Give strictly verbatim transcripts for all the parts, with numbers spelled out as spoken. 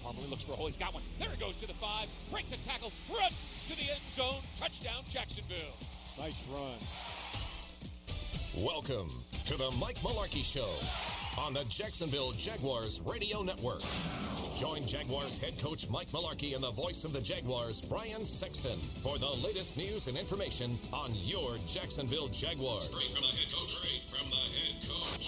Harmon looks for a hole. He's got one. There he goes to the five. Breaks a tackle. Runs to the end zone. Touchdown, Jacksonville. Nice run. Welcome to the Mike Mularkey Show on the Jacksonville Jaguars Radio Network. Join Jaguars head coach Mike Mularkey and the voice of the Jaguars, Brian Sexton, for the latest news and information on your Jacksonville Jaguars. Straight from the head coach. Straight from the head coach.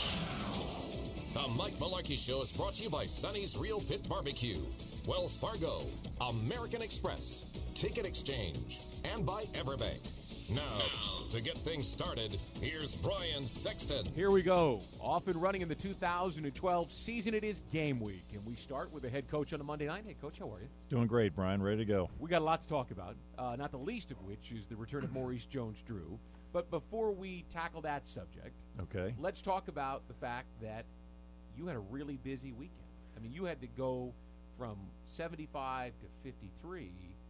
The Mike Mularkey Show is brought to you by Sonny's Real Pit Barbecue, Wells Fargo, American Express, Ticket Exchange, and by Everbank. Now, to get things started, here's Brian Sexton. Here we go. Off and running in the two thousand twelve season. It is game week, and we start with the head coach on a Monday night. Hey, Coach, how are you? Doing great, Brian. Ready to go. We got a lot to talk about, uh, not the least of which is the return of Maurice Jones-Drew. But before we tackle that subject, okay, let's talk about the fact that you had a really busy weekend. I mean, you had to go from seventy-five to fifty-three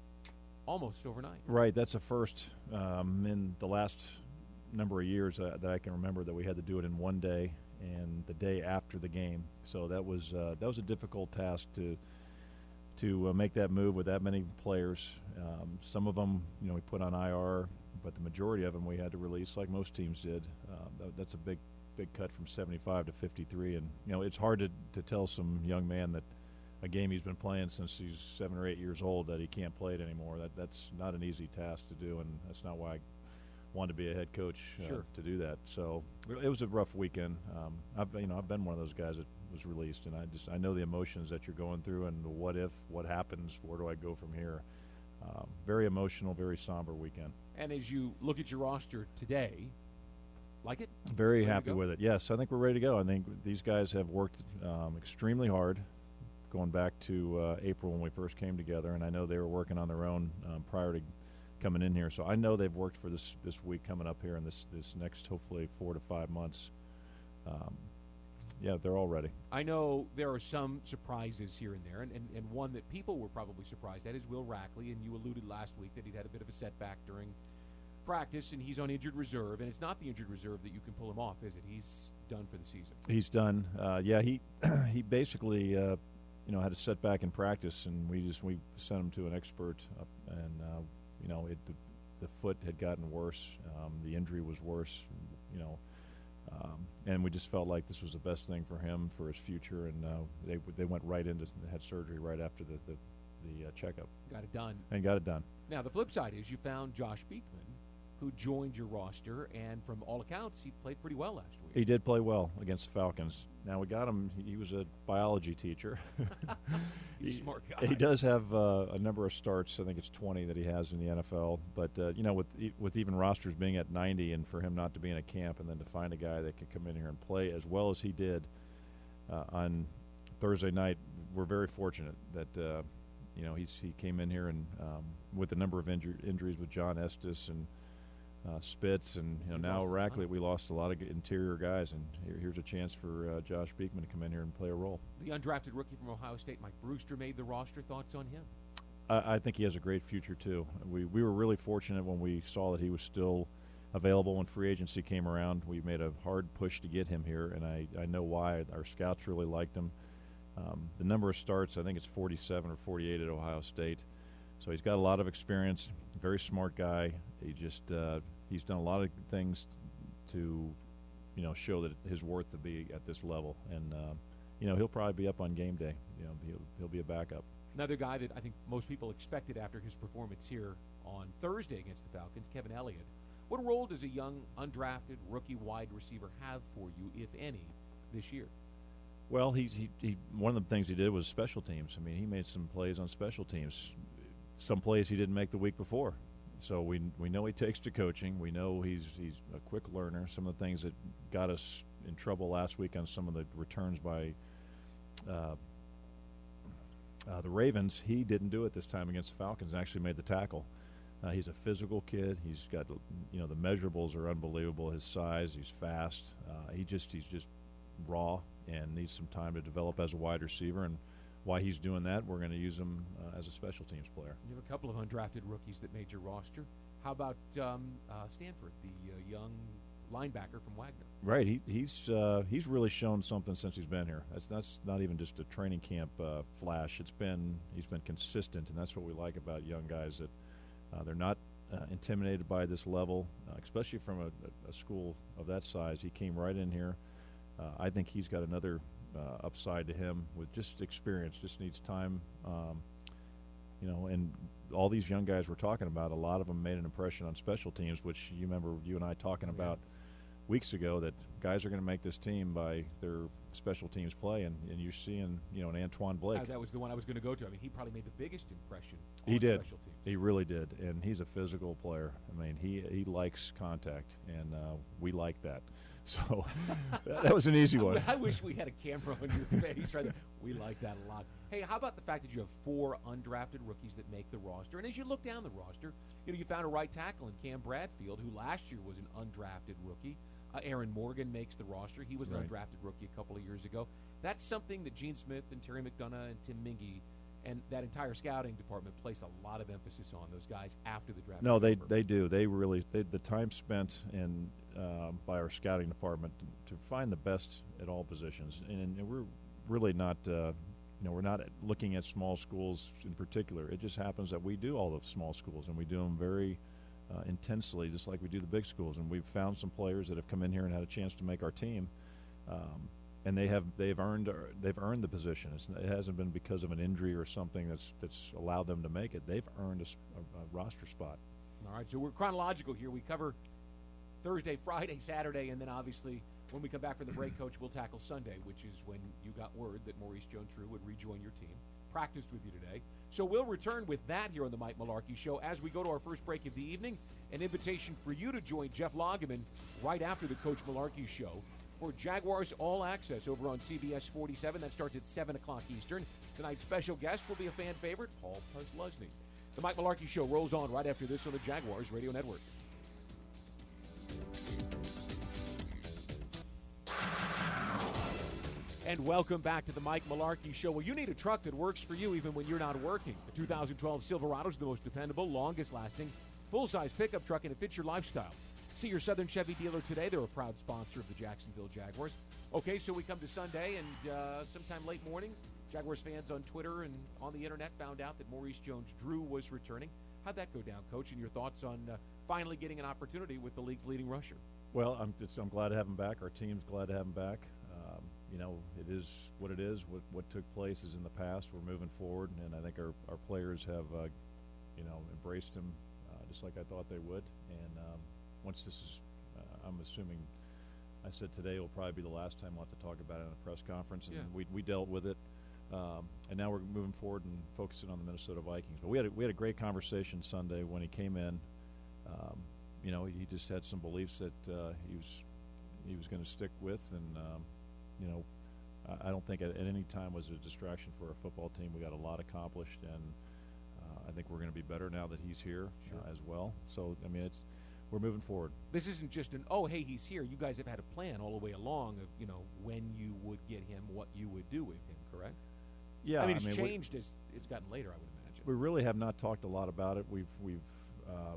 almost overnight. Right. That's a first um, in the last number of years uh, that I can remember that we had to do it in one day and the day after the game. So that was uh, that was a difficult task to to uh, make that move with that many players. Um, some of them, you know, we put on I R, but the majority of them we had to release, like most teams did. Uh, that, that's a big, big cut from seventy-five to fifty-three, and you know it's hard to to tell some young man that a game he's been playing since he's seven or eight years old that he can't play it anymore. That that's not an easy task to do, and that's not why I wanted to be a head coach uh, sure. to do that. So it was a rough weekend. Um, I've you know I've been one of those guys that was released, and I just I know the emotions that you're going through, and the what if, what happens, where do I go from here? Um, very emotional, very somber weekend. And as you look at your roster today, like it? Very ready happy with it. Yes, I think we're ready to go. I think these guys have worked um, extremely hard, going back to uh, April when we first came together, and I know they were working on their own um, prior to coming in here. So I know they've worked for this this week coming up here in this this next hopefully four to five months. Um, yeah, they're all ready. I know there are some surprises here and there, and, and, and one that people were probably surprised at is Will Rackley, and you alluded last week that he'd had a bit of a setback during practice, and he's on injured reserve, and it's not the injured reserve that you can pull him off, is it? He's done for the season. He's done. Uh, yeah, he he basically uh, you know had a setback in practice, and we just we sent him to an expert, up, and uh, you know it the, the foot had gotten worse, um, the injury was worse, you know. Um, and we just felt like this was the best thing for him, for his future, and uh, they they went right into had surgery right after the the, the uh, checkup. Got it done. And got it done. Now the flip side is you found Josh Beekman, who joined your roster, and from all accounts, he played pretty well last week. He did play well against the Falcons. Now we got him. He was a biology teacher. He's he, a smart guy. He does have uh, a number of starts. I think it's twenty that he has in the N F L. But uh, you know, with with even rosters being at ninety, and for him not to be in a camp, and then to find a guy that can come in here and play as well as he did uh, on Thursday night, we're very fortunate that uh, you know he's he came in here and um, with a number of inju- injuries with John Estes and. Uh, Spitz and you know We now lost Rackley, we lost a lot of interior guys, and here, here's a chance for uh, Josh Beekman to come in here and play a role. The undrafted rookie from Ohio State, Mike Brewster, made the roster. Thoughts on him? I, I think he has a great future too. We we were really fortunate when we saw that he was still available when free agency came around. We made a hard push to get him here, and I, I know why. Our scouts really liked him. Um, the number of starts, I think it's forty-seven or forty-eight at Ohio State. So he's got a lot of experience, very smart guy. He just uh, he's done a lot of things to, you know, show that his worth to be at this level. And, uh, you know, he'll probably be up on game day. You know, he'll, he'll be a backup. Another guy that I think most people expected after his performance here on Thursday against the Falcons, Kevin Elliott. What role does a young, undrafted rookie wide receiver have for you, if any, this year? Well, he's, he, he one of the things he did was special teams. I mean, he made some plays on special teams. Some plays he didn't make the week before. So we we know he takes to coaching. We know he's he's a quick learner. Some of the things that got us in trouble last week on some of the returns by uh, uh, the Ravens, he didn't do it this time against the Falcons and actually made the tackle. Uh, he's a physical kid. He's got, you know, the measurables are unbelievable. His size, he's fast. Uh, he just he's just raw and needs some time to develop as a wide receiver. And why he's doing that, we're going to use him uh, as a special teams player. You have a couple of undrafted rookies that made your roster. How about um, uh, Stanford, the uh, young linebacker from Wagner. Right. He, he's uh, he's really shown something since he's been here. That's that's not even just a training camp uh, flash. It's been he's been consistent, and that's what we like about young guys, that uh, they're not uh, intimidated by this level, uh, especially from a, a school of that size. He came right in here. Uh, I think he's got another uh, upside to him with just experience. Just needs time, um, you know. And all these young guys we're talking about, a lot of them made an impression on special teams, which you remember you and I talking Oh, yeah. about weeks ago, that guys are going to make this team by their special teams play, and, and you're seeing, you know, an Antoine Blake. Uh, that was the one I was going to go to. I mean, he probably made the biggest impression on He did. special teams. He really did, and he's a physical player. I mean, he he likes contact, and uh, we like that. So that was an easy one. I wish we had a camera on your face right there. We like that a lot. Hey, how about the fact that you have four undrafted rookies that make the roster? And as you look down the roster, you know, you found a right tackle in Cam Bradfield, who last year was an undrafted rookie. Uh, Aaron Morgan makes the roster. He was an Right. undrafted rookie a couple of years ago. That's something that Gene Smith and Terry McDonough and Tim Mingy and that entire scouting department place a lot of emphasis on those guys after the draft. No, is they over. they do. They really they, the time spent in um, by our scouting department to, to find the best at all positions, and, and we're really not. Uh, you know, we're not looking at small schools in particular. It just happens that we do all the small schools, and we do them very uh, intensely, just like we do the big schools. And we've found some players that have come in here and had a chance to make our team. Um, And they have they've earned they've earned the position. It's, it hasn't been because of an injury or something that's that's allowed them to make it. They've earned a, s- a- a roster spot. All right, so we're chronological here. We cover Thursday, Friday, Saturday, and then obviously when we come back from the break, Coach, we'll tackle Sunday, which is when you got word that Maurice Jones-Drew would rejoin your team. Practiced with you today. So we'll return with that here on the Mike Malarkey Show as we go to our first break of the evening. An invitation for you to join Jeff Loggeman right after the Coach Malarkey Show for Jaguars All Access over on C B S forty-seven. That starts at seven o'clock Eastern. Tonight's special guest will be a fan favorite, Paul Posluszny. The Mike Malarkey Show rolls on right after this on the Jaguars Radio Network. And welcome back to the Mike Malarkey Show. Well, you need a truck that works for you even when you're not working. The two thousand twelve Silverado is the most dependable, longest-lasting, full-size pickup truck, and it fits your lifestyle. See your Southern Chevy dealer today. They're a proud sponsor of the Jacksonville Jaguars. Okay, so we come to Sunday, and uh, sometime late morning, Jaguars fans on Twitter and on the Internet found out that Maurice Jones-Drew was returning. How'd that go down, Coach, and your thoughts on uh, finally getting an opportunity with the league's leading rusher? Well, I'm it's, I'm glad to have him back. Our team's glad to have him back. Um, you know, it is what it is. What what took place is in the past. We're moving forward, and I think our, our players have, uh, you know, embraced him uh, just like I thought they would. And um, once this is, uh, I'm assuming, I said today will probably be the last time we'll have to talk about it in a press conference, and Yeah. we we dealt with it. Um, and now we're moving forward and focusing on the Minnesota Vikings. But we had a, we had a great conversation Sunday when he came in. Um, you know, he just had some beliefs that uh, he was he was going to stick with, and um, you know, I, I don't think at, at any time was it a distraction for our football team. We got a lot accomplished, and uh, I think we're going to be better now that he's here Sure. uh, as well. So I mean, it's we're moving forward. This isn't just an, oh, hey, he's here. You guys have had a plan all the way along of, you know, when you would get him, what you would do with him, correct? Yeah, I mean, it's we- changed as it's gotten later, I would imagine. We really have not talked a lot about it. We've we've uh,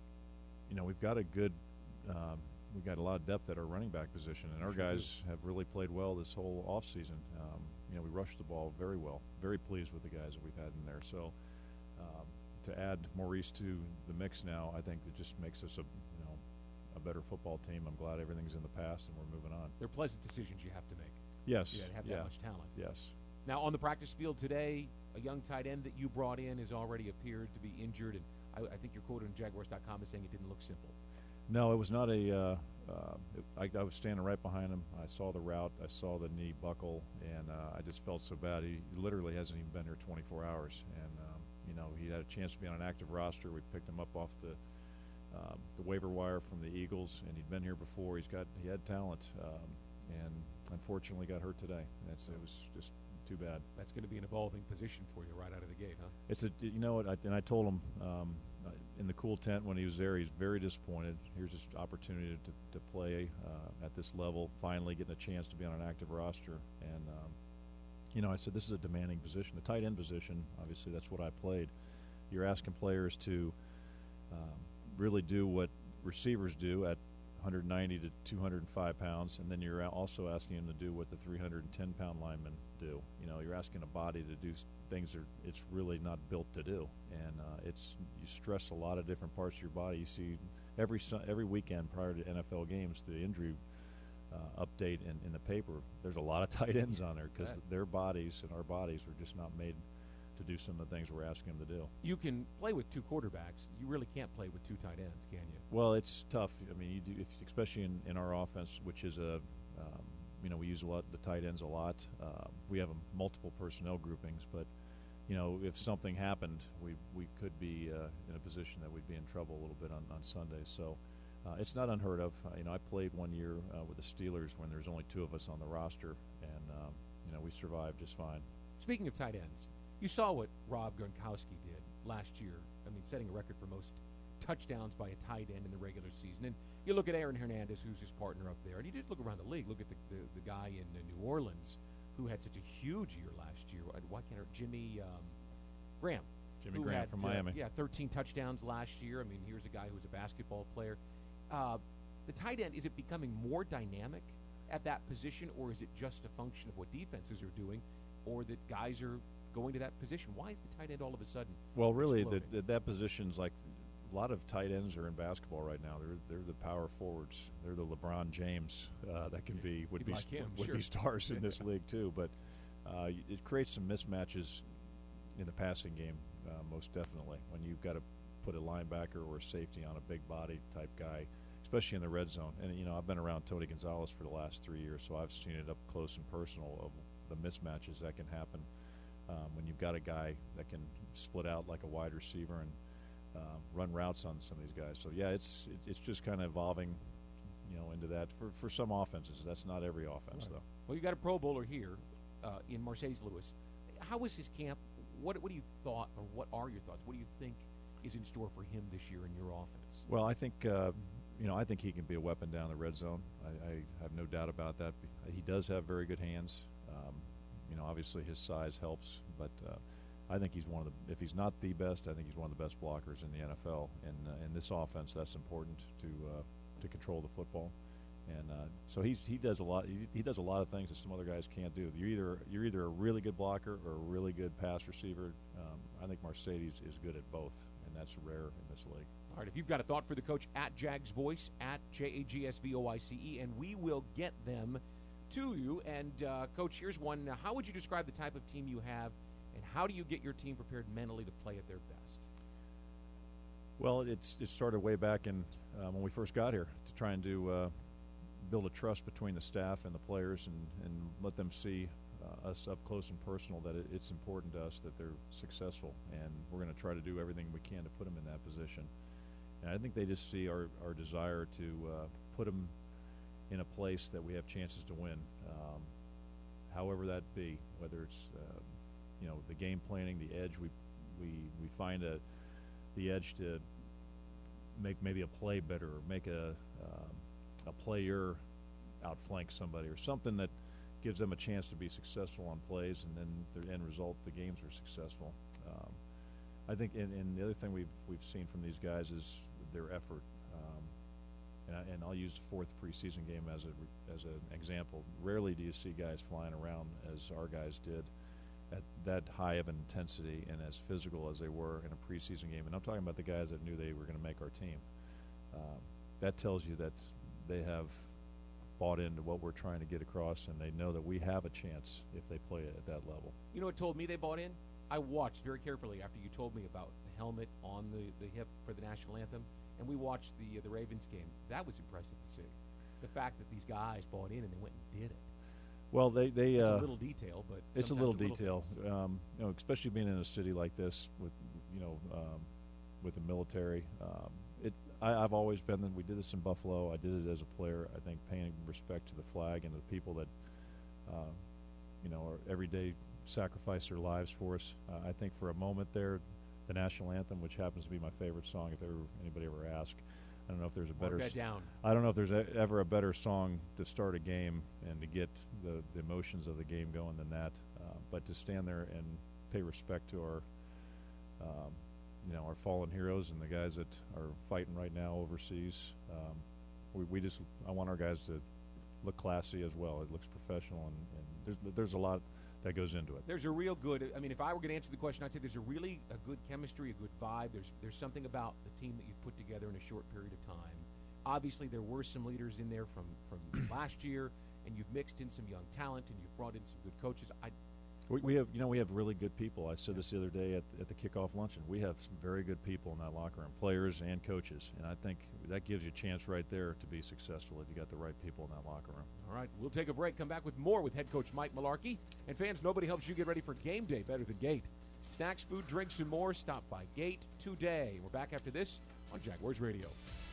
you know we've got a good um, we've got a lot of depth at our running back position, and our Sure guys have really played well this whole offseason. Um, you know, we rushed the ball very well. Very pleased with the guys that we've had in there. So um, to add Maurice to the mix now, I think that just makes us a you know a better football team. I'm glad everything's in the past and we're moving on. They're pleasant decisions you have to make. Yes. You have yeah. that much talent. Yes. Now, on the practice field today, a young tight end that you brought in has already appeared to be injured, and I, I think you're quoted on Jaguars dot com as saying it didn't look simple. No, it was not a. Uh, uh, it, I, I was standing right behind him. I saw the route. I saw the knee buckle, and uh, I just felt so bad. He literally hasn't even been here twenty-four hours, and um, you know he had a chance to be on an active roster. We picked him up off the um, the waiver wire from the Eagles, and he'd been here before. He's got he had talent, um, and unfortunately got hurt today. That's it was just too bad. That's going to be an evolving position for you right out of the gate, huh? It's a you know what, I, and I told him um, in the cool tent when he was there, he's very disappointed. Here's this opportunity to, to play uh, at this level, finally getting a chance to be on an active roster. And um, you know, I said this is a demanding position, the tight end position. Obviously, that's what I played. You're asking players to um, really do what receivers do at one ninety to two hundred five pounds, and then you're also asking him to do what the three hundred ten pound linemen do. You know, you're asking a body to do things that it's really not built to do, and uh, it's you stress a lot of different parts of your body. You see every every weekend prior to N F L games, the injury uh, update in, in the paper. There's a lot of tight ends on there because their bodies and our bodies are just not made to do some of the things we're asking them to do. You can play with two quarterbacks. You really can't play with two tight ends, can you? Well, it's tough. I mean, you do, if, especially in, in our offense, which is a, um, you know, we use a lot the tight ends a lot. Uh, we have a multiple personnel groupings, but you know, if something happened, we we could be uh, in a position that we'd be in trouble a little bit on on Sundays. So uh, it's not unheard of. Uh, you know, I played one year uh, with the Steelers when there's only two of us on the roster, and um, you know, we survived just fine. Speaking of tight ends. You saw what Rob Gronkowski did last year. I mean, setting a record for most touchdowns by a tight end in the regular season. And you look at Aaron Hernandez, who's his partner up there, and you just look around the league. Look at the the, the guy in uh, New Orleans who had such a huge year last year. Why can't I, Jimmy um, Graham? Jimmy Graham had, from uh, Miami. Yeah, thirteen touchdowns last year. I mean, here's a guy who's a basketball player. Uh, the tight end, is it becoming more dynamic at that position, or is it just a function of what defenses are doing, or that guys are going to that position? Why is the tight end all of a sudden Well, really, the, exploding? the, that position's like a lot of tight ends are in basketball right now. They're they're the power forwards. They're the LeBron James uh, that can be would be like him, would sure. be stars in this league too. But uh, it creates some mismatches in the passing game, uh, most definitely. When you've got to put a linebacker or a safety on a big body type guy, especially in the red zone. And you know, I've been around Tony Gonzalez for the last three years, so I've seen it up close and personal of the mismatches that can happen. Um, when you've got a guy that can split out like a wide receiver and uh, run routes on some of these guys. So, yeah, it's it, it's just kind of evolving, you know, into that. For, for some offenses, that's not every offense, Right. though. Well, you got a Pro Bowler here uh, in Marcedes Lewis. How was his camp? What what do you thought, or what are your thoughts? What do you think is in store for him this year in your offense? Well, I think, uh, you know, I think he can be a weapon down the red zone. I, I have no doubt about that. He does have very good hands. Um, You know, obviously his size helps, but uh, I think he's one of the. If he's not the best, I think he's one of the best blockers in the N F L. And uh, in this offense, that's important to uh, to control the football. And uh, so he's he does a lot. He, he does a lot of things that some other guys can't do. You're either you're either a really good blocker or a really good pass receiver. Um, I think Marcedes is good at both, and that's rare in this league. All right, if you've got a thought for the coach, at Jags Voice, at J A G S V O I C E, and we will get them to you. And uh, Coach, here's one. Now, how would you describe the type of team you have, and how do you get your team prepared mentally to play at their best? Well, it's it started way back in uh, when we first got here to try and do uh, build a trust between the staff and the players, and, and let them see uh, us up close and personal, that it, it's important to us that they're successful, and we're going to try to do everything we can to put them in that position. And I think they just see our, our desire to uh, put them in a place that we have chances to win, um, however that be, whether it's uh, you know, the game planning, the edge, we we we find a the edge to make maybe a play better, or make a um, a player outflank somebody, or something that gives them a chance to be successful on plays, and then the end result, the games are successful. Um, I think, and, and the other thing we've we've seen from these guys is their effort. Um, And, I, and I'll use the fourth preseason game as a as an example. Rarely do you see guys flying around as our guys did, at that high of an intensity and as physical as they were in a preseason game. And I'm talking about the guys that knew they were going to make our team. Um, that tells you that they have bought into what we're trying to get across, and they know that we have a chance if they play at that level. You know what told me they bought in? I watched very carefully after you told me about the helmet on the, the hip for the national anthem. And we watched the uh, the Ravens game. That was impressive to see. The fact that these guys bought in and they went and did it. Well, they they it's uh, a little detail, but it's a little little detail. Um, you know, especially being in a city like this with you know um, with the military. Um, it I, I've always been. We did this in Buffalo. I did it as a player. I think paying respect to the flag and the people that uh, you know are every day sacrifice their lives for us. Uh, I think for a moment there, the national anthem, which happens to be my favorite song, if ever anybody ever asked. I don't know if there's a better. Mark that down. I don't know if there's a, ever a better song to start a game and to get the, the emotions of the game going than that. Uh, but to stand there and pay respect to our, um, you know, our fallen heroes and the guys that are fighting right now overseas. Um, we, we just I want our guys to look classy as well. It looks professional, and, and there's there's a lot that goes into it. There's a real good, I mean, if I were going to answer the question, I'd say there's a really a good chemistry, a good vibe. There's there's something about the team that you've put together in a short period of time. Obviously, there were some leaders in there from, from last year, and you've mixed in some young talent, and you've brought in some good coaches. I, we, we have, you know, we have really good people. I said this the other day at, at the kickoff luncheon. We have some very good people in that locker room, players and coaches, and I think that gives you a chance right there to be successful if you got the right people in that locker room. All right, we'll take a break. Come back with more with head coach Mike Mularkey. And fans, nobody helps you get ready for game day better than Gate. Snacks, food, drinks, and more. Stop by Gate today. We're back after this on Jaguars Radio.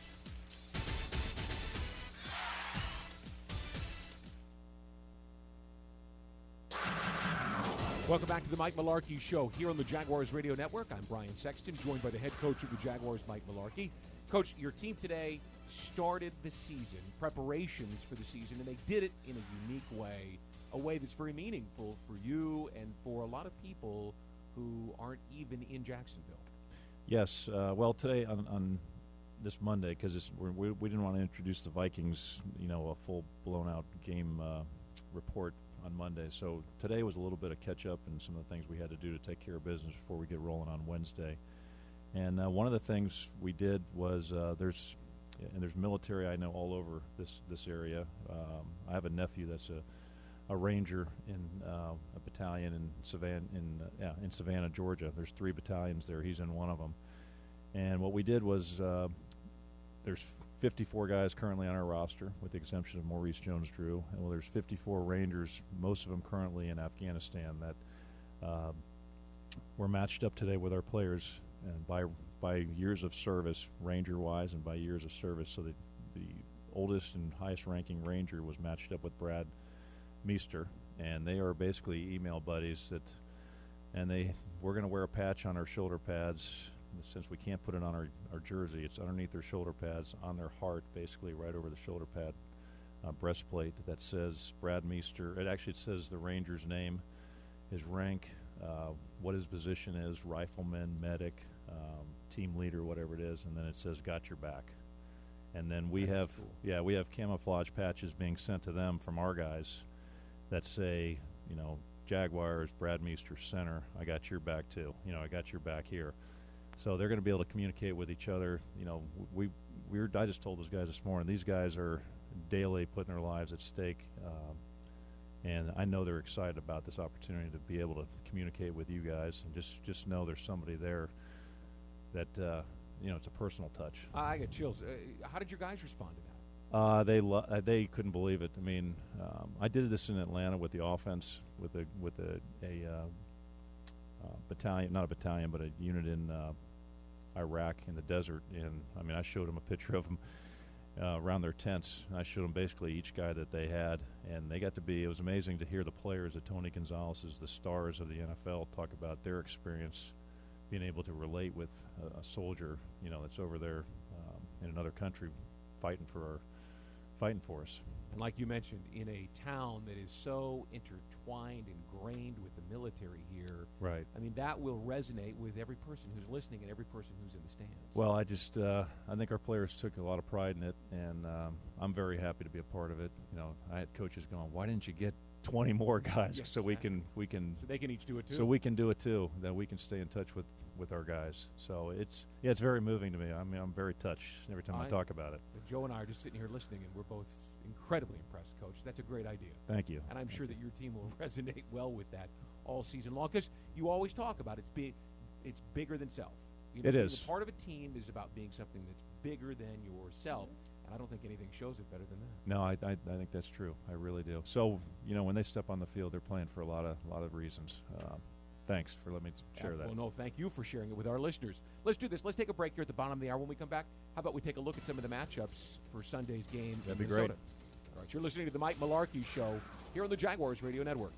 Welcome back to the Mike Mularkey Show here on the Jaguars Radio Network. I'm Brian Sexton, joined by the head coach of the Jaguars, Mike Mularkey. Coach, your team today started the season, preparations for the season, and they did it in a unique way, a way that's very meaningful for you and for a lot of people who aren't even in Jacksonville. Yes. Uh, well, today on, on this Monday, because we, we didn't want to introduce the Vikings, you know, a full blown-out game uh, report on Monday. So today was a little bit of catch-up and some of the things we had to do to take care of business before we get rolling on Wednesday. And uh, one of the things we did was uh, there's and there's military I know all over this this area. Um, I have a nephew that's a, a ranger in uh, a battalion in Savannah in uh, yeah in Savannah, Georgia. There's three battalions there. He's in one of them. And what we did was uh, there's fifty-four guys currently on our roster, with the exemption of Maurice Jones-Drew. And well, there's fifty-four Rangers, most of them currently in Afghanistan, that uh, were matched up today with our players, and by by years of service, Ranger-wise, and by years of service. So the the oldest and highest-ranking Ranger was matched up with Brad Meester, and they are basically email buddies. That, and they we're going to wear a patch on our shoulder pads. Since we can't put it on our, our jersey, it's underneath their shoulder pads, on their heart, basically right over the shoulder pad uh, breastplate that says Brad Meester. It actually says the Ranger's name, his rank, uh, what his position is, rifleman, medic, um, team leader, whatever it is, and then it says "Got your back." And then we have, cool. yeah, we have camouflage patches being sent to them from our guys that say, you know, Jaguars, Brad Meester, center. I got your back too. You know, I got your back here. So they're going to be able to communicate with each other. You know, we we were, I just told those guys this morning, these guys are daily putting their lives at stake, um, and I know they're excited about this opportunity to be able to communicate with you guys, and just, just know there's somebody there that, uh, you know, it's a personal touch. I get chills. Uh, how did your guys respond to that? Uh, they lo- uh, they couldn't believe it. I mean, um, I did this in Atlanta with the offense, with a, with a, a uh, uh, battalion, not a battalion, but a unit in uh, Iraq in the desert, and I mean I showed them a picture of them uh, around their tents. I showed them basically each guy that they had, and they got to be, it was amazing to hear the players, the Tony Gonzalez's, the stars of the N F L, talk about their experience being able to relate with a, a soldier, you know, that's over there um, in another country fighting for our, fighting for us. And like you mentioned, in a town that is so intertwined, ingrained with the military here, right? I mean, that will resonate with every person who's listening and every person who's in the stands. Well, I just, uh, I think our players took a lot of pride in it, and um, I'm very happy to be a part of it. You know, I had coaches going, "Why didn't you get twenty more guys yes, so we exactly. can, we can, so they can each do it too? So we can do it too. That we can stay in touch with." with our guys. So it's yeah, it's very moving to me. I mean, I'm very touched every time I, I talk about it. Joe and I are just sitting here listening, and we're both incredibly impressed, Coach. That's a great idea. Thank you. And I'm Thank sure you. that your team will resonate well with that all season long, because you always talk about it's big, it's bigger than self. You know, it is. Part of a team is about being something that's bigger than yourself, and I don't think anything shows it better than that. No, I, I, I think that's true. I really do. So, you know, when they step on the field, they're playing for a lot of, lot of reasons. Um, Thanks for letting me share uh, that. Well, no, thank you for sharing it with our listeners. Let's do this. Let's take a break here at the bottom of the hour. When we come back, how about we take a look at some of the matchups for Sunday's game That'd in be Minnesota. great. All right, you're listening to the Mike Mularkey Show here on the Jaguars Radio Network.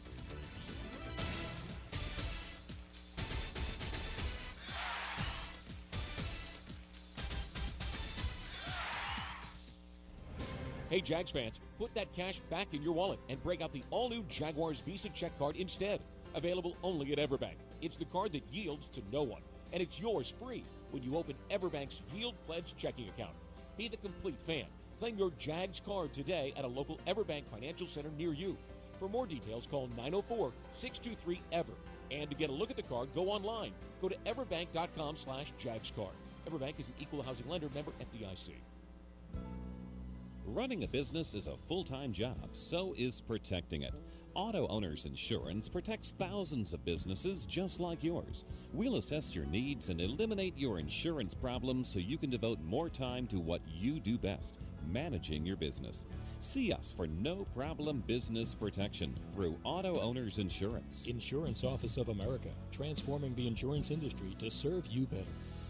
Hey, Jags fans, put that cash back in your wallet and break out the all-new Jaguars Visa check card instead. Available only at Everbank. It's the card that yields to no one, and it's yours free when you open Everbank's Yield Pledge checking account. Be the complete fan. Claim your Jags card today at a local Everbank Financial Center near you. For more details, call nine oh four, six two three, E V E R. And to get a look at the card, go online. Go to everbank.com slash jagscard. Everbank is an equal housing lender, member F D I C. Running a business is a full-time job, so is protecting it. Auto Owners Insurance protects thousands of businesses just like yours. We'll assess your needs and eliminate your insurance problems so you can devote more time to what you do best, managing your business. See us for no-problem business protection through Auto Owners Insurance. Insurance Office of America, transforming the insurance industry to serve you better.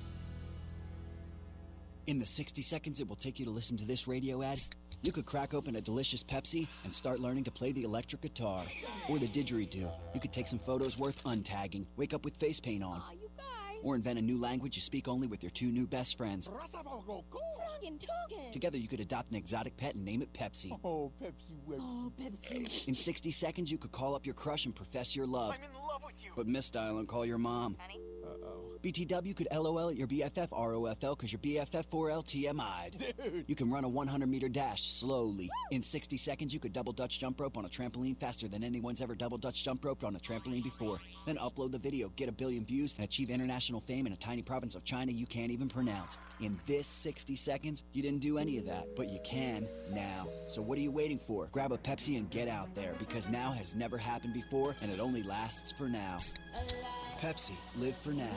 In the sixty seconds it will take you to listen to this radio ad, you could crack open a delicious Pepsi and start learning to play the electric guitar. Or the didgeridoo. You could take some photos worth untagging, wake up with face paint on. Aw, you guys. Or invent a new language you speak only with your two new best friends. Together you could adopt an exotic pet and name it Pepsi. Oh, Pepsi. Oh, Pepsi. In sixty seconds you could call up your crush and profess your love. I'm in love with you. But misdial and call your mom. Honey? Uh-oh. B T W could L O L at your B F F R O F L because your B F F four L T M I'd. Dude. You can run a one hundred meter dash slowly. In sixty seconds, you could double Dutch jump rope on a trampoline faster than anyone's ever double Dutch jump roped on a trampoline before. Then upload the video, get a billion views, and achieve international fame in a tiny province of China you can't even pronounce. In this sixty seconds, you didn't do any of that, but you can now. So what are you waiting for? Grab a Pepsi and get out there, because now has never happened before, and it only lasts for now. Pepsi, live for now.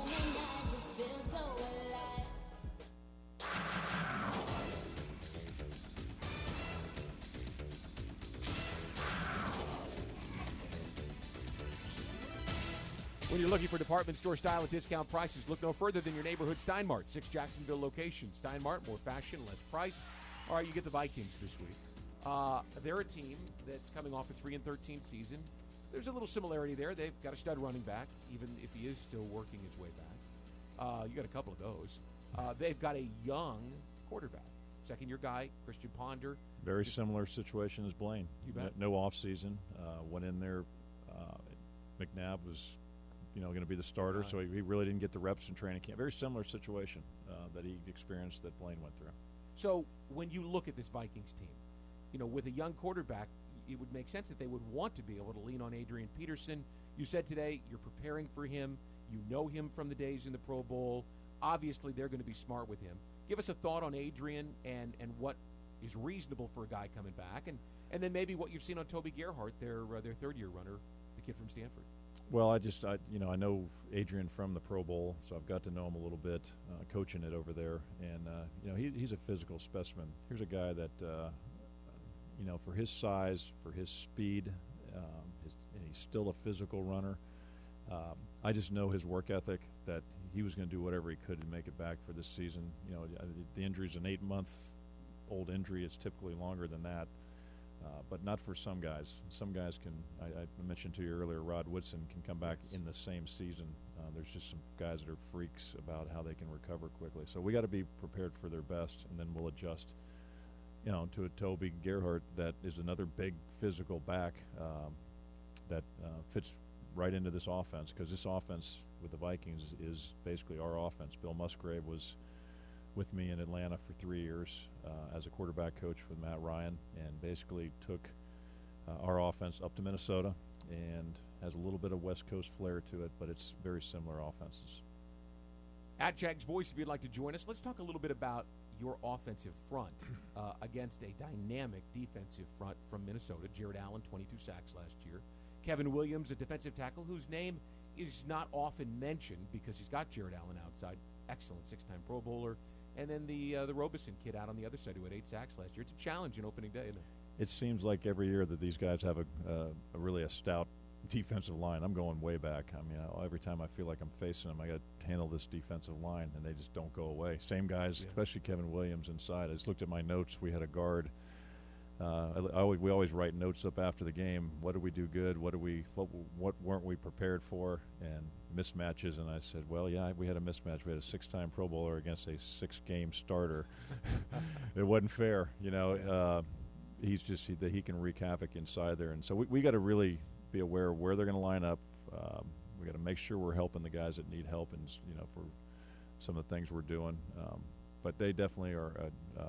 When you're looking for department store style at discount prices, look no further than your neighborhood Steinmart. Six Jacksonville locations. Steinmart, more fashion, less price. All right, you get the Vikings this week. Uh, they're a team that's coming off a three and thirteen season. There's a little similarity there. They've got a stud running back, even if he is still working his way back. Uh, you got a couple of those. Uh, they've got a young quarterback. Second-year guy, Christian Ponder. Very Just, similar situation as Blaine. You bet. No, no offseason. Uh, went in there. Uh, McNabb was, you know, going to be the starter, Right. so he, he really didn't get the reps in training camp. Very similar situation uh, that he experienced that Blaine went through. So when you look at this Vikings team, you know, with a young quarterback, it would make sense that they would want to be able to lean on Adrian Peterson. You said today you're preparing for him. You know him from the days in the Pro Bowl. Obviously, they're going to be smart with him. Give us a thought on Adrian and, and what is reasonable for a guy coming back, and, and then maybe what you've seen on Toby Gerhart, their uh, their third-year runner, the kid from Stanford. Well, I just, I, you know, I know Adrian from the Pro Bowl, so I've got to know him a little bit, uh, coaching it over there. And, uh, you know, he, he's a physical specimen. Here's a guy that, uh, you know, for his size, for his speed, um, his, and he's still a physical runner. Um, I just know his work ethic, that he was going to do whatever he could to make it back for this season. You know, the injury is an eight-month-old injury. It's typically longer than that. Uh, but not for some guys. Some guys can, I, I mentioned to you earlier, Rod Woodson can come back in the same season. Uh, there's just some guys that are freaks about how they can recover quickly. So we got to be prepared for their best, and then we'll adjust, you know, to a Toby Gerhart that is another big physical back um, that uh, fits right into this offense, because this offense with the Vikings is, is basically our offense. Bill Musgrave was with me in Atlanta for three years uh, as a quarterback coach with Matt Ryan, and basically took uh, our offense up to Minnesota, and has a little bit of West Coast flair to it, but it's very similar offenses. At Jags Voice, if you'd like to join us, let's talk a little bit about your offensive front uh, against a dynamic defensive front from Minnesota. Jared Allen, twenty-two sacks last year. Kevin Williams, a defensive tackle whose name is not often mentioned because he's got Jared Allen outside. Excellent six-time Pro Bowler. And then the uh, the Robeson kid out on the other side who had eight sacks last year. It's a challenge in opening day, isn't it? It seems like every year that these guys have a, uh, a really a stout defensive line. I'm going way back. I mean, I, every time I feel like I'm facing them, I got to handle this defensive line, and they just don't go away. Same guys, yeah. Especially Kevin Williams inside. I just looked at my notes. We had a guard. Uh, I, I always, we always write notes up after the game. What did we do good? What did we? What, what weren't we prepared for? And mismatches. And I said, well, yeah, we had a mismatch. We had a six-time Pro Bowler against a six-game starter. It wasn't fair, you know. Uh, he's just he, that he can wreak havoc inside there, and so we, we got to really be aware of where they're going to line up. Um, we got to make sure we're helping the guys that need help, and you know, for some of the things we're doing. Um, but they definitely are a, uh,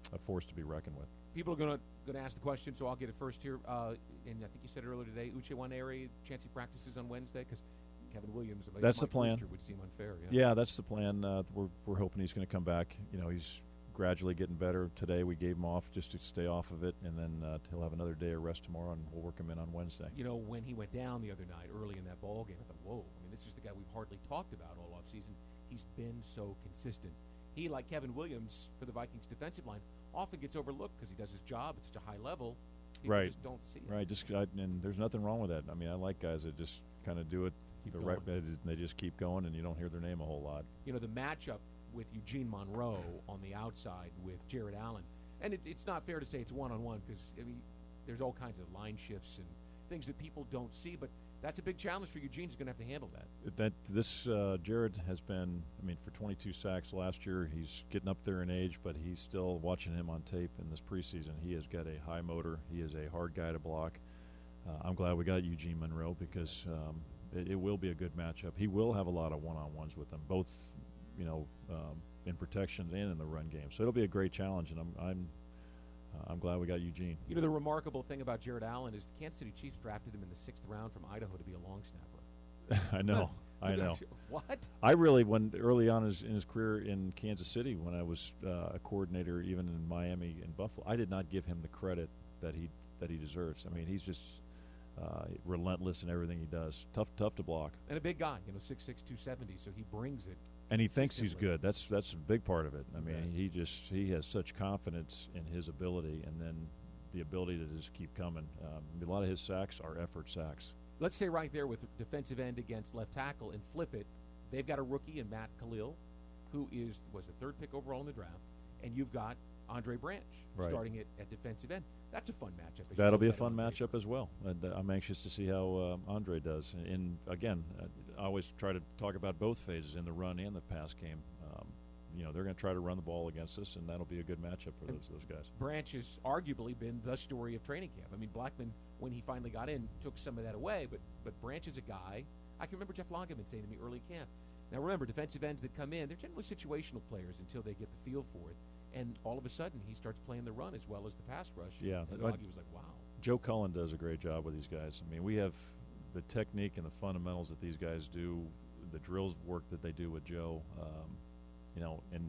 a force to be reckoned with. People are going to going to ask the question, so I'll get it first here. Uh, and I think you said it earlier today. Uche Nwaneri, chance he practices on Wednesday because Kevin Williams. I That's Mike the plan. Brewster would seem unfair. Yeah, yeah that's the plan. Uh, we're we're hoping he's going to come back. You know, he's gradually getting better. Today we gave him off just to stay off of it, and then uh, he'll have another day of rest tomorrow, and we'll work him in on Wednesday. You know, when he went down the other night early in that ball game, I thought, whoa. I mean, this is the guy we've hardly talked about all offseason. He's been so consistent. He, like Kevin Williams for the Vikings defensive line, often gets overlooked because he does his job at such a high level. People right. just don't see it. Right. Just I, and there's nothing wrong with that. I mean, I like guys that just kind of do it Keep the going. right way, and they just keep going, and you don't hear their name a whole lot. You know, the matchup with Eugene Monroe on the outside with Jared Allen, and it, it's not fair to say it's one-on-one because, I mean, there's all kinds of line shifts and things that people don't see, but that's a big challenge for Eugene. He's going to have to handle that. That this uh, Jared has been, I mean, for twenty-two sacks last year, he's getting up there in age, but he's still watching him on tape in this preseason. He has got a high motor. He is a hard guy to block. Uh, I'm glad we got Eugene Monroe because um, it, it will be a good matchup. He will have a lot of one-on-ones with them, both, you know, um, in protections and in the run game. So it'll be a great challenge, and I'm I'm uh, I'm glad we got Eugene. You know, the remarkable thing about Jared Allen is the Kansas City Chiefs drafted him in the sixth round from Idaho to be a long snapper. I know. I know. What? I really, when early on in his, in his career in Kansas City, when I was uh, a coordinator, even in Miami and Buffalo, I did not give him the credit that he that he deserves. I mean, he's just uh, relentless in everything he does. Tough, tough to block. And a big guy, you know, six six, two seventy, so he brings it. And he thinks he's good. That's that's a big part of it. I mean, Okay. he just he has such confidence in his ability, and then the ability to just keep coming. Um, a lot of his sacks are effort sacks. Let's stay right there with defensive end against left tackle and flip it. They've got a rookie in Matt Khalil, who is was the third pick overall in the draft, and you've got Andre Branch Right. starting at, at defensive end. That's a fun matchup. as you That'll look be a at it fun on paper. matchup as well. And uh, I'm anxious to see how uh, Andre does. And, and again, uh, I always try to talk about both phases in the run and the pass game. Um, you know, they're going to try to run the ball against us, and that'll be a good matchup for those those guys. Branch has arguably been the story of training camp. I mean, Blackman, when he finally got in, took some of that away, but but Branch is a guy. I can remember Jeff Longaman saying to me early camp. Now remember, defensive ends that come in, they're generally situational players until they get the feel for it. And all of a sudden, he starts playing the run as well as the pass rush. Yeah. And I- Augie was like, wow. Joe Cullen does a great job with these guys. I mean, we have the technique and the fundamentals that these guys do, the drills work that they do with Joe. Um, you know, and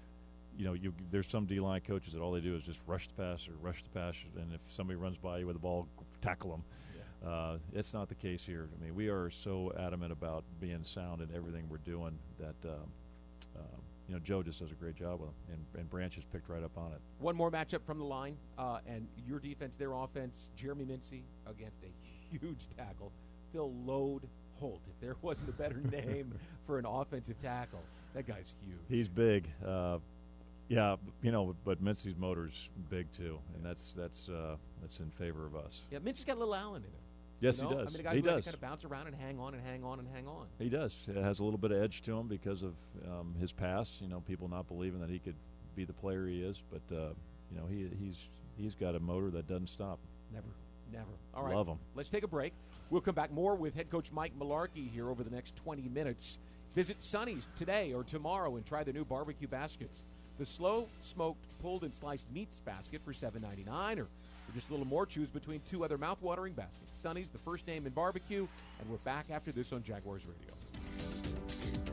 you know, you there's some D-line coaches that all they do is just rush the pass or rush the pass, and if somebody runs by you with the ball, tackle them. Yeah. Uh, it's not the case here. I mean, we are so adamant about being sound in everything we're doing that um, uh, you know, Joe just does a great job with them, and, and Branch has picked right up on it. One more matchup from the line, uh, and your defense, their offense, Jeremy Mincy against a huge tackle, Phil Load Holt. If there wasn't a better name for an offensive tackle, that guy's huge. He's big. Uh, yeah, you know, but Mincy's motor's big too, and that's that's uh, that's in favor of us. Yeah, Mincy's got a little Allen in him. Yes, you know? he does. I mean, a guy he who had does. to kind of bounce around and hang on and hang on and hang on. He does. It has a little bit of edge to him because of um, his past. You know, people not believing that he could be the player he is, but uh, you know, he he's he's got a motor that doesn't stop. Never, never. All right, Love him. Let's take a break. We'll come back more with head coach Mike Malarkey here over the next twenty minutes. Visit Sonny's today or tomorrow and try the new barbecue baskets. The slow smoked pulled and sliced meats basket for seven ninety-nine, or for just a little more, choose between two other mouth-watering baskets. Sonny's, the first name in barbecue, and we're back after this on Jaguars Radio.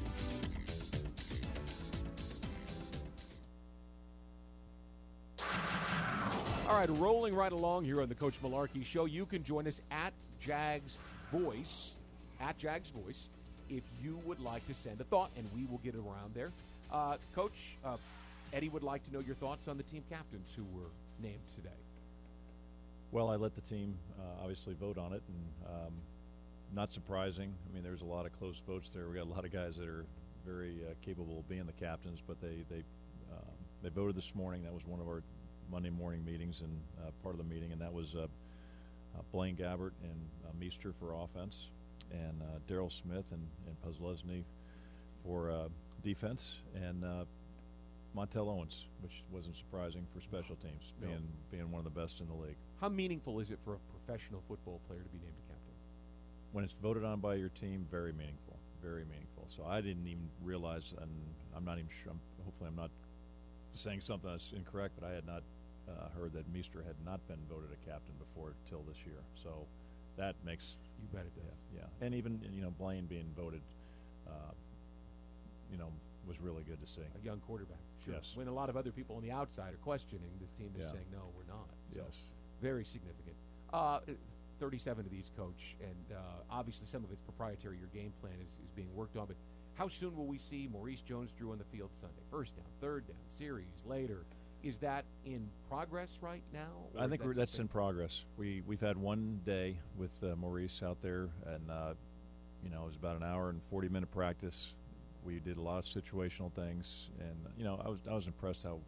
All right, rolling right along here on the Coach Malarkey Show. You can join us at Jags Voice, at Jags Voice, if you would like to send a thought, and we will get it around there. Uh, Coach, uh, Eddie would like to know your thoughts on the team captains who were named today. Well, I let the team uh, obviously vote on it, and um, not surprising. I mean, there's a lot of close votes there. We got a lot of guys that are very uh, capable of being the captains, but they they um, they voted this morning. That was one of our Monday morning meetings and uh, part of the meeting, and that was uh, uh, Blaine Gabbert and uh, Meester for offense, and uh, Daryl Smith and, and Puzzlesny for uh, defense, and uh, Montel Owens, which wasn't surprising for special teams, No. being being one of the best in the league. How meaningful is it for a professional football player to be named a captain? When it's voted on by your team, very meaningful, very meaningful. So I didn't even realize, and I'm not even sure. I'm, hopefully, I'm not saying something that's incorrect, but I had not uh, heard that Meester had not been voted a captain before till this year. So that makes you bet it does. Yeah, yeah. And even you know Blaine being voted, uh, you know, was really good to see. A young quarterback. Sure. Yes. When a lot of other people on the outside are questioning, this team is Yeah. saying no, we're not. So Yes. very significant. Uh, thirty-seven of these, Coach, and uh, obviously some of it's proprietary. Your game plan is, is being worked on, but how soon will we see Maurice Jones-Drew on the field Sunday? First down, third down, series, later. Is that in progress right now? I think that we're, that's in something- progress. We we've had one day with uh, Maurice out there, and uh, you know it was about an hour and forty minute practice. We did a lot of situational things, and you know I was I was impressed how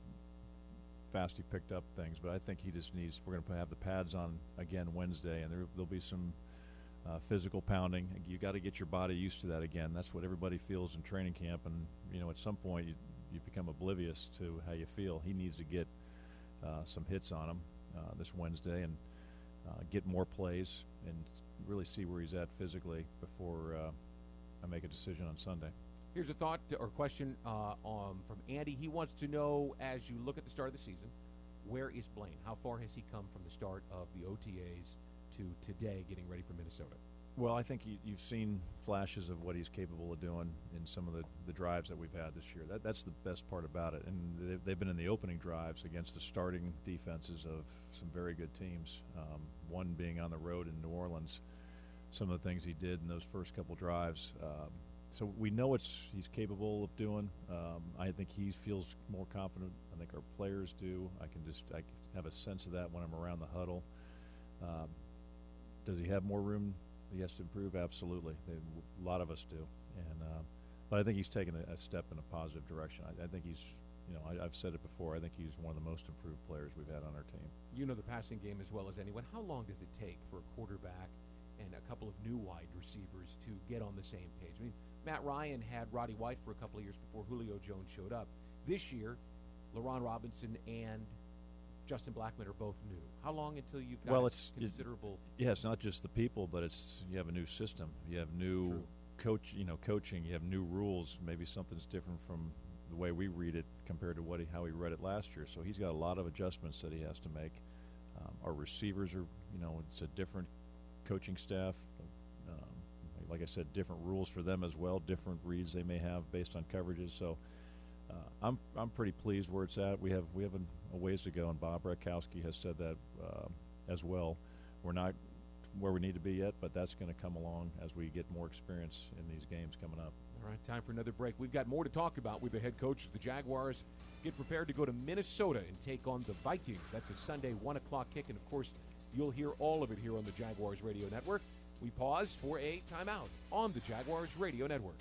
fast he picked up things. But I think he just needs. We're going to have the pads on again Wednesday, and there, there'll be some uh, physical pounding. You got to get your body used to that again. That's what everybody feels in training camp, and you know at some point you, you become oblivious to how you feel. He needs to get uh, some hits on him uh, this Wednesday and uh, get more plays and really see where he's at physically before uh, I make a decision on Sunday. Here's a thought or question uh, um, from Andy. He wants to know, as you look at the start of the season, where is Blaine? How far has he come from the start of the O T As to today getting ready for Minnesota? Well, I think you, you've seen flashes of what he's capable of doing in some of the, the drives that we've had this year. That, that's the best part about it. And they've, they've been in the opening drives against the starting defenses of some very good teams, um, one being on the road in New Orleans. Some of the things he did in those first couple drives. Um, so we know it's he's capable of doing. Um, I think he feels more confident. I think our players do. I can just I have a sense of that when I'm around the huddle. Um, does he have more room? He has to improve, absolutely. They, a lot of us do, and uh, but I think he's taken a, a step in a positive direction. I, I think he's, you know, I, I've said it before. I think he's one of the most improved players we've had on our team. You know the passing game as well as anyone. How long does it take for a quarterback and a couple of new wide receivers to get on the same page? I mean, Matt Ryan had Roddy White for a couple of years before Julio Jones showed up. This year, LaRon Robinson and Justin Blackmon are both new. How long until you've got well, it's considerable? It, yeah, it's not just the people, but it's you have a new system. You have new True. coach, you know, coaching. You have new rules. Maybe something's different from the way we read it compared to what he, how he read it last year. So he's got a lot of adjustments that he has to make. Um, our receivers are, you know, it's a different coaching staff. Um, like I said, different rules for them as well. Different reads they may have based on coverages. So. Uh, I'm I'm pretty pleased where it's at. We have we have a, a ways to go, and Bob Rakowski has said that uh, as well. We're not where we need to be yet, but that's going to come along as we get more experience in these games coming up. All right, time for another break. We've got more to talk about with the head coach of the Jaguars. Get prepared to go to Minnesota and take on the Vikings. That's a Sunday one o'clock kick, and of course, you'll hear all of it here on the Jaguars Radio Network. We pause for a timeout on the Jaguars Radio Network.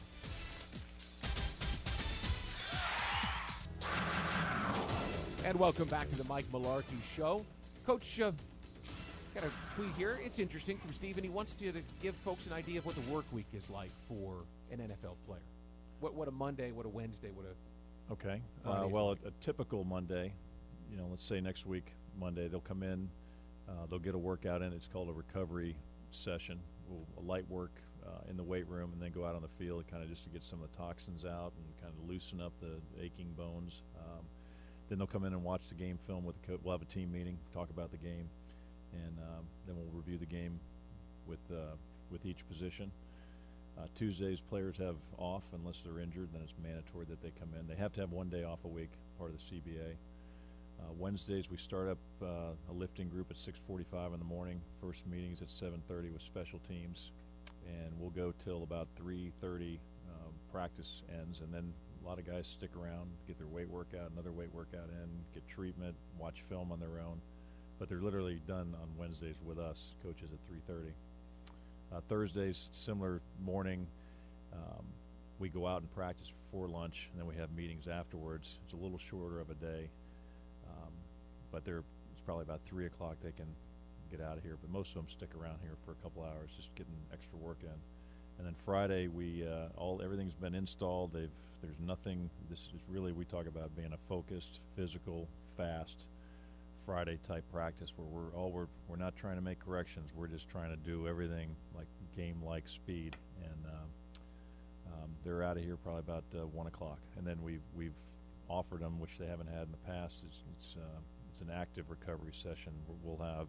And welcome back to the Mike Mularkey Show. Coach, uh, got a tweet here. It's interesting from Steven. He wants you to give folks an idea of what the work week is like for an N F L player. What what a Monday, what a Wednesday, what a Okay. Uh, Friday's well, like. a, a typical Monday, you know, let's say next week, Monday, they'll come in, uh, they'll get a workout in. It's called a recovery session, we'll, a light work uh, in the weight room, and then go out on the field kind of just to get some of the toxins out and kind of loosen up the aching bones. Um, Then they'll come in and watch the game film with the coach. We'll have a team meeting, talk about the game, and um, then we'll review the game with uh, with each position. Uh, Tuesdays, players have off unless they're injured. Then it's mandatory that they come in. They have to have one day off a week, part of the C B A. Uh, Wednesdays, we start up uh, a lifting group at six forty-five in the morning. First meeting's at seven thirty with special teams, and we'll go till about three thirty. Uh, practice ends, and then a lot of guys stick around, get their weight workout, another weight workout in, get treatment, watch film on their own. But they're literally done on Wednesdays with us, coaches at three thirty. Uh, Thursdays, similar morning. Um, we go out and practice before lunch, and then we have meetings afterwards. It's a little shorter of a day, um, but they're, it's probably about three o'clock they can get out of here. But most of them stick around here for a couple hours, just getting extra work in. And then Friday, we uh, all everything's been installed. They've there's nothing. This is really we talk about being a focused, physical, fast Friday type practice where we're all we're we're not trying to make corrections. We're just trying to do everything like game-like speed. And um, um, they're out of here probably about uh, one o'clock. And then we've we've offered them, which they haven't had in the past. It's it's, uh, it's an active recovery session. We'll have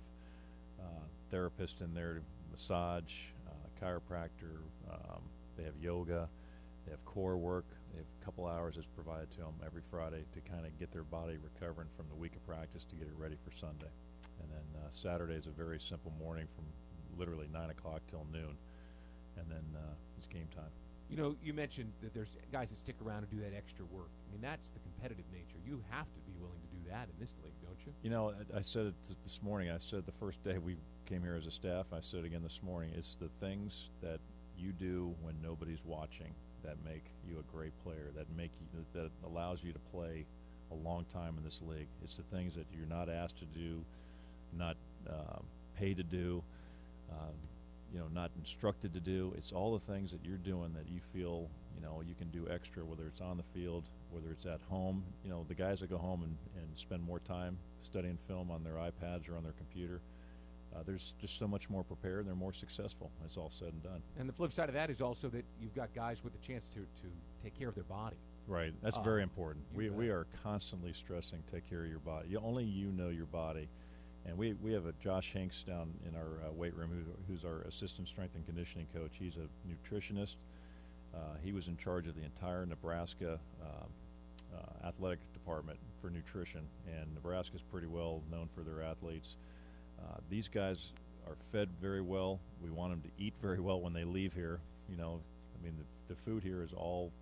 uh, therapists in there, to massage, uh, chiropractor. Um, they have yoga. They have core work. They have a couple hours that's provided to them every Friday to kind of get their body recovering from the week of practice to get it ready for Sunday. And then uh, Saturday is a very simple morning from literally nine o'clock till noon, and then uh, it's game time. You know, you mentioned that there's guys that stick around and do that extra work. I mean, that's the competitive nature. You have to be willing to do that in this league, don't you? You know, I, I said it th- this morning. I said the first day we came here as a staff. I said it again this morning. It's the things that you do when nobody's watching that make you a great player, that make you, that allows you to play a long time in this league. It's the things that you're not asked to do, not uh, paid to do, um, you know, not instructed to do. It's all the things that you're doing that you feel, you know, you can do extra, whether it's on the field, whether it's at home. You know, the guys that go home and, and spend more time studying film on their iPads or on their computer, Uh, there's just so much more prepared, and they're more successful. It's all said and done. And the flip side of that is also that you've got guys with a chance to, to take care of their body. Right. That's uh, very important. We bet. we are constantly stressing take care of your body. You, only you know your body. And we, we have a Josh Hanks down in our uh, weight room who, who's our assistant strength and conditioning coach. He's a nutritionist. Uh, he was in charge of the entire Nebraska uh, uh, athletic department for nutrition. And Nebraska is pretty well known for their athletes. Uh, these guys are fed very well. We want them to eat very well when they leave here. You know, I mean, the, the food here is all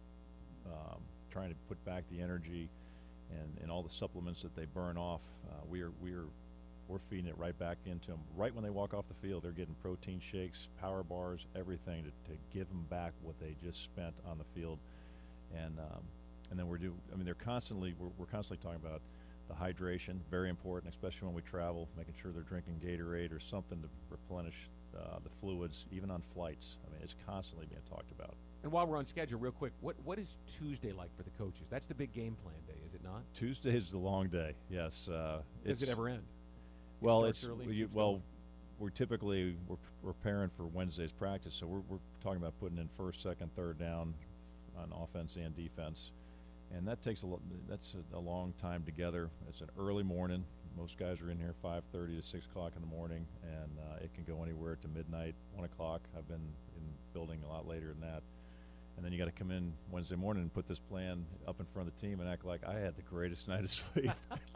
um, trying to put back the energy and, and all the supplements that they burn off. Uh, we are we are we're feeding it right back into them. Right when they walk off the field, they're getting protein shakes, power bars, everything to, to give them back what they just spent on the field. And um, and then we're do. I mean, they're constantly we're, we're constantly talking about the hydration, very important, especially when we travel, making sure they're drinking Gatorade or something to replenish uh, the fluids, even on flights. I mean, it's constantly being talked about. And while we're on schedule, real quick, what what is Tuesday like for the coaches? That's the big game plan day, is it not? Tuesday is the long day, yes. Uh, Does it ever end? It well, starts it's early and you, keeps well, going? we're typically we're preparing for Wednesday's practice, so we're, we're talking about putting in first, second, third down on offense and defense. And that takes a lo- that's a, a long time together. It's an early morning. Most guys are in here five thirty to six o'clock in the morning, and uh, it can go anywhere to midnight, one o'clock. I've been in building a lot later than that. And then you got to come in Wednesday morning and put this plan up in front of the team and act like I had the greatest night of sleep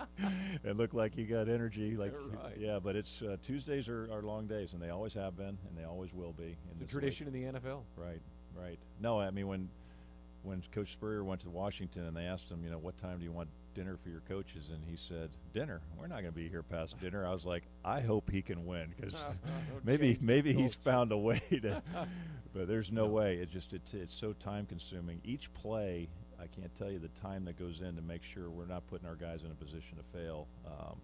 and look like you got energy. Like right. Yeah, but it's uh, Tuesdays are, are long days, and they always have been, and they always will be. In The this tradition league. in the N F L. Right, right. No, I mean when. When Coach Spurrier went to Washington and they asked him, you know, what time do you want dinner for your coaches? And he said, dinner? We're not going to be here past dinner. I was like, I hope he can win because maybe maybe he's found a way to. But there's no, no. way. It just it, it's so time consuming. Each play, I can't tell you the time that goes in to make sure we're not putting our guys in a position to fail. Um,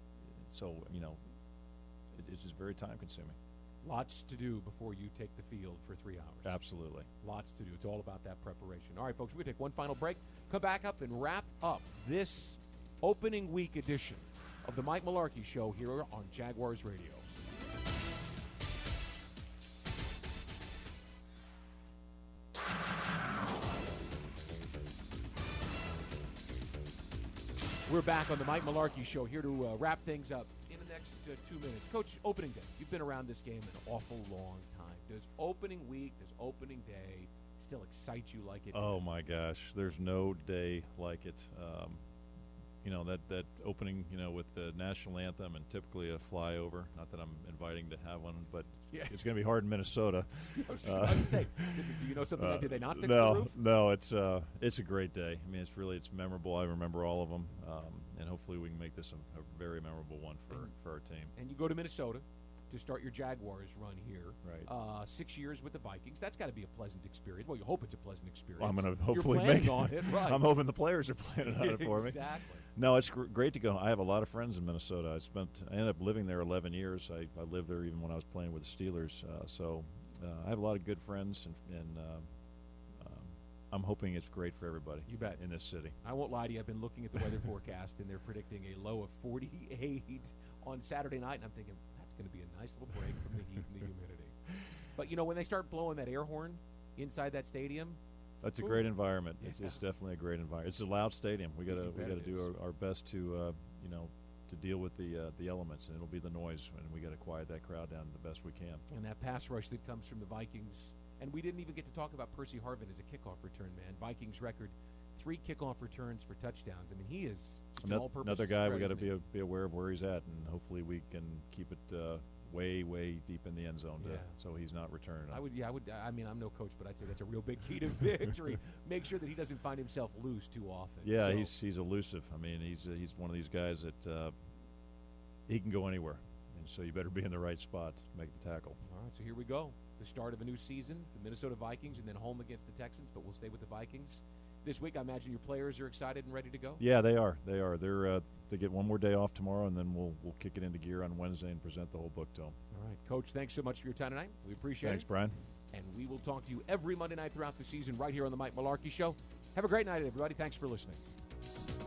so you know, it, it's just very time consuming. Lots to do before you take the field for three hours. Absolutely. Lots to do. It's all about that preparation. All right, folks, we're going to take one final break, come back up and wrap up this opening week edition of the Mike Mularkey Show here on Jaguars Radio. We're back on the Mike Mularkey Show here to uh, wrap things up in the next uh, two minutes. Coach, opening day. You've been around this game an awful long time. Does opening week, does opening day still excite you like it Oh, did? my gosh. There's no day like it. Um, you know, that, that opening, you know, with the national anthem and typically a flyover. Not that I'm inviting to have one, but yeah. It's going to be hard in Minnesota. I was uh, going to say, do you know something? Uh, like, did they not fix no, the roof? No, it's uh, it's a great day. I mean, it's really it's memorable. I remember all of them, um, and hopefully we can make this a, a very memorable one for, and, for our team. And you go to Minnesota to start your Jaguars run here. Right. Uh, six years with the Vikings. That's got to be a pleasant experience. Well, you hope it's a pleasant experience. Well, I'm going to You're hopefully planning make it. on it. Right. I'm hoping the players are planning on it for me. Exactly. No, it's gr- great to go. I have a lot of friends in Minnesota. I spent. I ended up living there eleven years. I, I lived there even when I was playing with the Steelers. Uh, so uh, I have a lot of good friends, and, and uh, um, I'm hoping it's great for everybody. You bet. In this city. I won't lie to you. I've been looking at the weather forecast, and they're predicting a low of forty-eight on Saturday night, and I'm thinking that's going to be a nice little break from the heat and the humidity. But you know, when they start blowing that air horn inside that stadium, That's a Ooh. great environment. Yeah. It's, it's definitely a great environment. It's a loud stadium. We gotta You we bet gotta it do is. our, our best to uh, you know to deal with the uh, the elements, and it'll be the noise, and we got to quiet that crowd down the best we can. And that pass rush that comes from the Vikings. And we didn't even get to talk about Percy Harvin as a kickoff return man. Vikings record, three kickoff returns for touchdowns. I mean, he is just an Another, all-purpose another guy we got to threat, be isn't a, be aware of where he's at, and hopefully we can keep it uh, way way deep in the end zone, to, Yeah. so he's not returning. he? I would, yeah, I would. I mean, I'm no coach, but I'd say that's a real big key to victory. Make sure that he doesn't find himself loose too often. Yeah, So- he's he's elusive. I mean, he's uh, he's one of these guys that uh, he can go anywhere, and so you better be in the right spot to make the tackle. All right, so here we go. The start of a new season, the Minnesota Vikings, and then home against the Texans, but we'll stay with the Vikings. This week, I imagine your players are excited and ready to go? Yeah, they are. They are. They're uh, they get one more day off tomorrow, and then we'll we'll kick it into gear on Wednesday and present the whole book to them. All right, Coach, thanks so much for your time tonight. We appreciate Thanks, it. Brian. And we will talk to you every Monday night throughout the season right here on the Mike Malarkey Show. Have a great night, everybody. Thanks for listening.